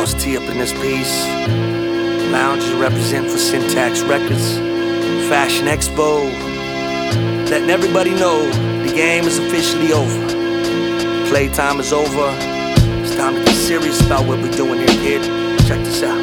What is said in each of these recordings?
Rose T up in this piece. Lounges represent for Syntax Records. Fashion Expo. Letting everybody know the game is officially over. Playtime is over. It's time to get serious about what we're doing here, kid. Check this out.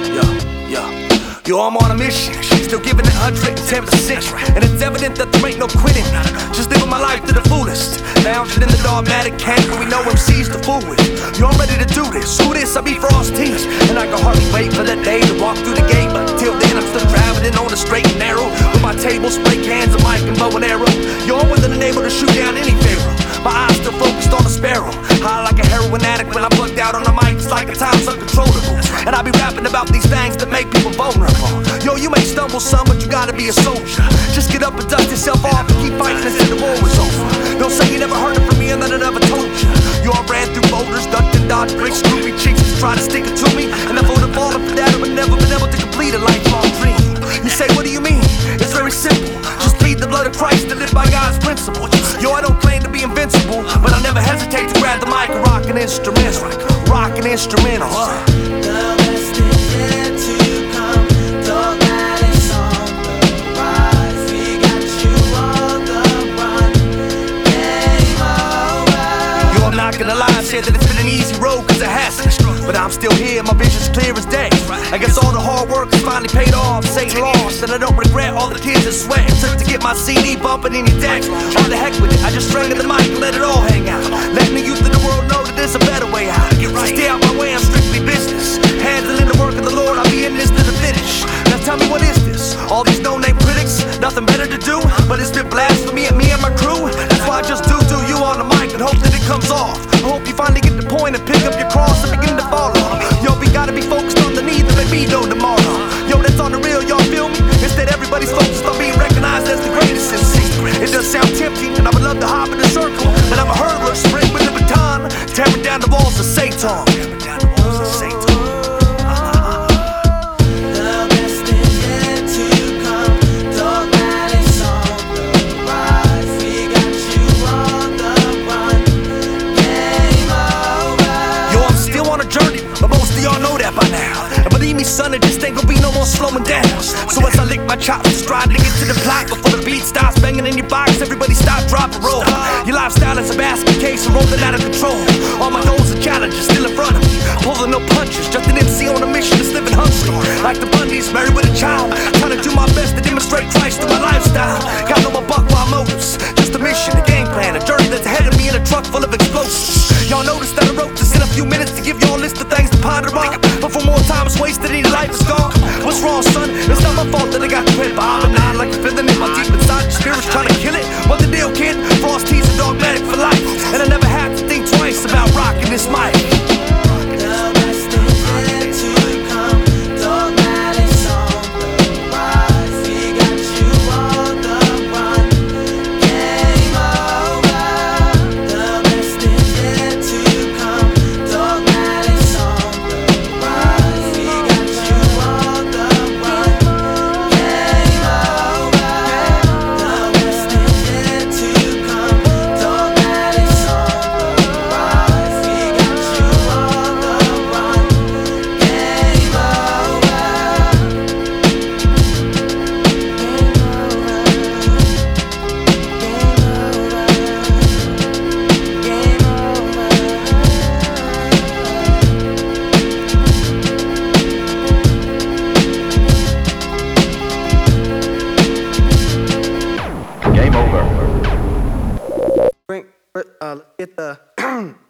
Yo, I'm on a mission. Still giving it 110%. And it's evident that there ain't no quitting. Just living my life to the fullest. Lounging in the dogmatic camp where we know MC's the fool with. Yo, I'm ready to do this. Who this? I be Frost Teach. And I can hardly wait for that day to walk through the gate. But until then, I'm still traveling on the straight and narrow. With my table, spray cans, a mic, and bow and arrow. Yo, I'm willing and able to shoot down any pharaoh. My eyes still focused on the sparrow. High like a heroin addict when I bugged out on the mic. It's like a time's uncontrollable. And I be rapping about these things that make people vulnerable. Yo, you may stumble some, but you gotta be a soldier. Just get up and dust yourself off and keep fighting until the war is over. Don't say you never heard it from me and that I never told you. Yo, I ran through boulders, ducked and dodged bricks, screwy chicks to try to stick it to me. And I would have fallen for that, but never been able to complete a lifelong dream. You say, what do you mean? It's very simple. Just plead the blood of Christ and live by God's principles. Yo, I don't claim to be invincible, but I never hesitate to grab the mic and rock an instrumental. Rock an instrumental, The best is yet to come. Dogmatic's on the rise. We got you on the run. Game over. Yo, I'm not gonna lie, I said that it's been an easy road, cause it hasn't. But I'm still here, my vision's clear as day. I guess all the hard work has finally paid off. Ain't lost, and I don't regret all the tears and sweat it took to get my CD bumping in your decks. All the heck with it, I just strung in the mic and let it all hang out. Let the youth of the world know that there's a better way out. So stay out my way, I'm strictly business. Handling the work of the Lord, I'll be in this to the finish. Now tell me, what is this? All these no-name critics, nothing better to do, but it's been blasphemy at me and my crew. That's why I just do you on the mic and hope that it comes off. I hope you finally get the point and pick up your cross and begin to follow. Yo, we gotta be focused on the need that may be no tomorrow. Yo, that's on the real, y'all feel me? Instead, everybody's focused on being recognized as the greatest MC. It does sound tempting, and I would love to hop in a circle, and I'm a hurdler, sprint with a baton, tearing down the walls of Satan. The best is yet to come. Dogmatic's on the rise. We got you on the run. Game over. Yo, I'm still on a journey, but most of y'all know that by now. And believe me, son, it just ain't gonna be no more slowing down. So as I lick my chops, stride to get to the plot before the beat starts banging in your box, everybody stop, drop, and roll. Your lifestyle is a basket case and rolling out of control. All my goals and challenges still in front of me, pulling no punches, just an MC on a mission that's living hungry. Like the Bundys, married with a child, trying to do my best to demonstrate Christ through my lifestyle. Got no more buck wild motives, just a mission, a game plan, a journey that's ahead of me in a truck full of explosives. Y'all notice that I wrote this in a few minutes to give y'all a list of things to ponder on. But for more time is wasted, any life is gone. What's wrong, son? It's not my fault that I got the red behind me. I like a feeling in my deep inside, your spirit's trying to kill it. What the deal, kid? Frost T's a dogmatic for life, and I never had to think twice about rocking this mic. The best is yet to come. Dogmatic's on the rise. We got you on the run. Game over. The best is yet to come. Dogmatic's on the rise. We got you on the run. Game over. The best is yet to come. Dogmatic's on the rise. We got you on the run. Game over. Bring, let's get the